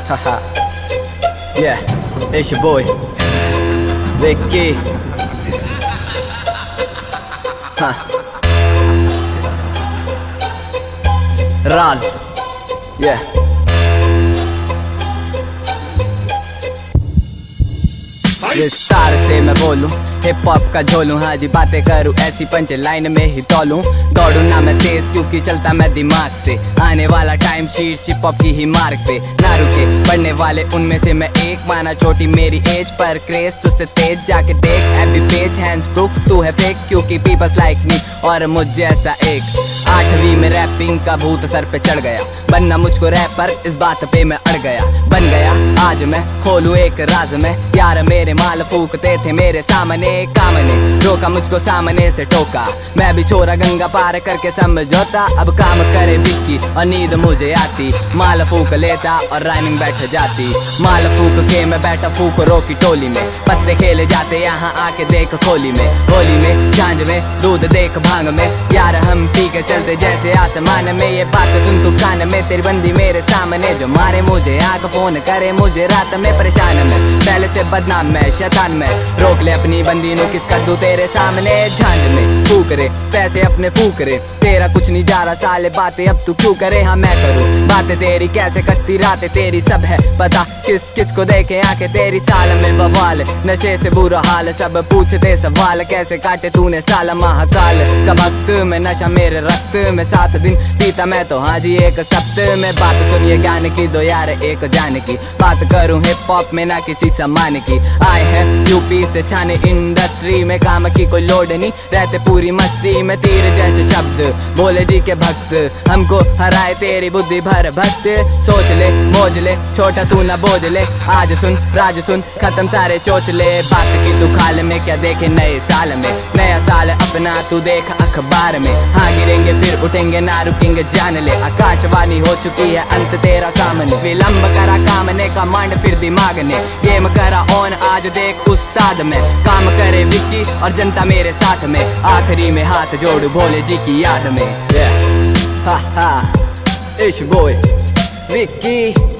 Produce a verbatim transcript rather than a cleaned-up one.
Haha. Yeah, it's your boy, Vicky. Huh. Raz. Yeah. विस्तार से मैं बोलूं, हिप हॉप का झोलूं, हाँ जी बातें करूं ऐसी पंच लाइन में ही तोलूं। दौड़ूं ना मैं तेज क्योंकि चलता मैं दिमाग से, आने वाला टाइम शीट हिप हॉप की ही मार्ग पे ना रुके बढ़ने वाले उनमें से मैं एक। माना छोटी मेरी एज पर क्रेज तुझसे तेज, जाके देख एबी पेज हैंड्स ब्रो तू है फेक क्योंकि पीपल्स लाइक मी और मुझ जैसा एक। आठवीं में रैपिंग का भूत सर पे चढ़ गया, बनना मुझको रैपर इस बात पे मैं अड़ गया। बन गया आज मैं खोलूं एक राज में, यार मेरे माल फूकते थे मेरे सामने, काम ने रोका मुझको सामने से टोका। मैं भी छोरा गंगा पार करके समझौता, अब काम करे विक्की और नींद मुझे आती। माल फूक लेता और राइमिंग बैठ जाती, माल फूक के मैं बैठा फूक रोकी टोली में। पत्ते खेले जाते यहाँ आके देख खोली में, होली में झांझ में दूध देख भांग में, यार हम पी के चलते जैसे आसमान में। ये बात सुन तू कान में, तेरी बंदी मेरे सामने जो मारे मुझे आग फोन करे मुझे रात में। परेशान में पहले से बदनाम में शैतान में, रोक ले अपनी बंदी नो किसका दूं तेरे सामने। झांझ में फूक रे पैसे अपने फूक रे, तेरा कुछ नहीं जा रहा साले बातें अब तू क्यों करे। हाँ मैं करूँ बातें तेरी कैसे कटती रातें तेरी सब है पता, किस किस को देखे आके तेरी साल में बवाल। नशे से बुरा हाल सब पूछते सवाल, कैसे काटे तूने साल महाकाल का वक्त में। नशा मेरे रक्त में सात दिन पीता मैं तो हाँ जी एक सप्ताह में। बात सुनिए ज्ञान की दो यार एक जान की, बात करूँ हिप हॉप में ना किसी सम्मान की। आए हैं यूपी से छाने इंडस्ट्री में, काम की कोई लोड नहीं रहते पूरी मस्ती में। तीर जैसे शब्द बोले जी के भक्त, हमको हराए तेरी बुद्धि भर भस्त। सोच ले मोज ले छोटा तू ना बोझ ले, आज सुन राज सुन खत्म सारे चोचले। बात की तू खाल में क्या देखे नए साल में, नया साल अपना तू देख अखबार में। हाँ गिरेंगे फिर उठेंगे ना रुकेंगे जान ले, आकाशवाणी हो चुकी है अंत तेरा सामने। विलंब करा काम ने का मांड फिर दिमाग ने, गेम करा ऑन आज देख उस्ताद में। काम करे विक्की और जनता मेरे साथ में, आखिरी में हाथ जोड़ भोले जी की याद में। Yeah. Ha ha, it's your boy, Vicky.